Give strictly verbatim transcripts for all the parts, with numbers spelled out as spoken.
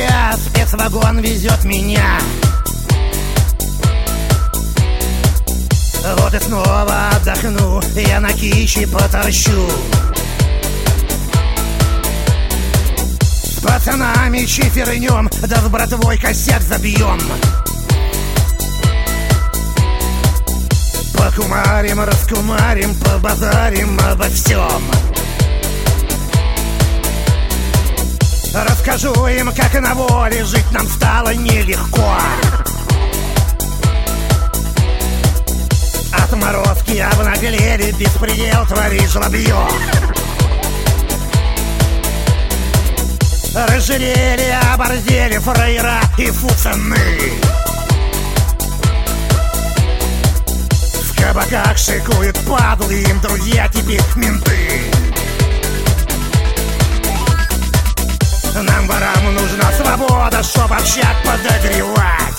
я, спецвагон везет меня. Вот и снова отдохну, я на кичи поторщу. С пацанами чифернем, да с братвой косяк забьем. Покумарим, раскумарим, побазарим обо всем. Расскажу им, как на воле жить нам стало нелегко. Отморозки обнаглели, беспредел творит жлобье. Разжирели, оборзели фраера и фуцаны. В кабаках шикуют падлы, им друзья теперь менты. Нам, ворам, нужна свобода, чтоб общак подогревать.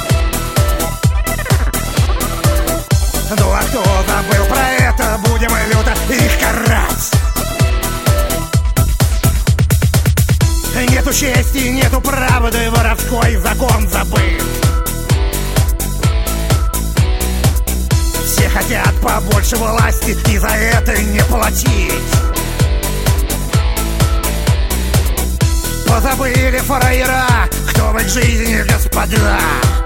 Ну а кто забыл про это, будем люто их карать. Нету чести, нету правды, воровской закон забыт. Все хотят побольше власти и за это не платить. Позабыли фраера, кто в их жизни господа.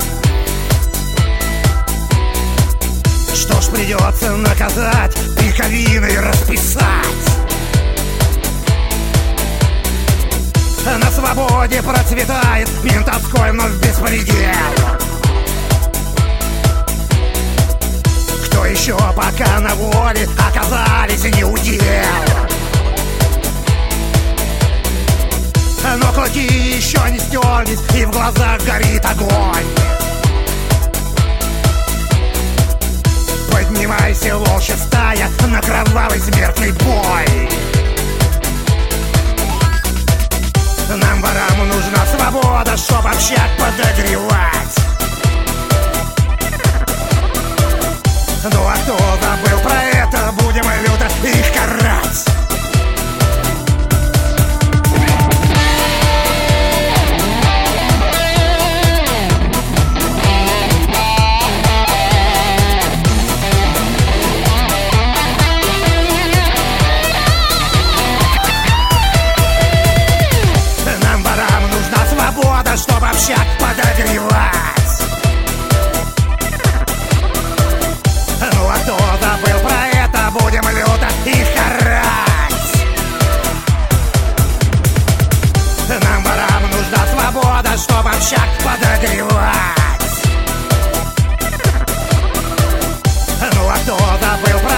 Что ж, придется наказать, пиковиной расписать. На свободе процветает ментовской вновь беспредел. Кто еще пока на воле, оказались не удел. Но клыки еще не стерлись, и в глазах горит огонь. Поднимайся, волчья стая, на кровавый смертный бой. Нам, ворам, нужна свобода, чтоб общак подогревать. Ну а кто забыл про это, будем люто их карать. Чтоб общак подогревать. Ну а кто забыл про это, будем люто их карать. Нам, ворам, нужна свобода, чтоб общак подогревать. Ну а кто забыл про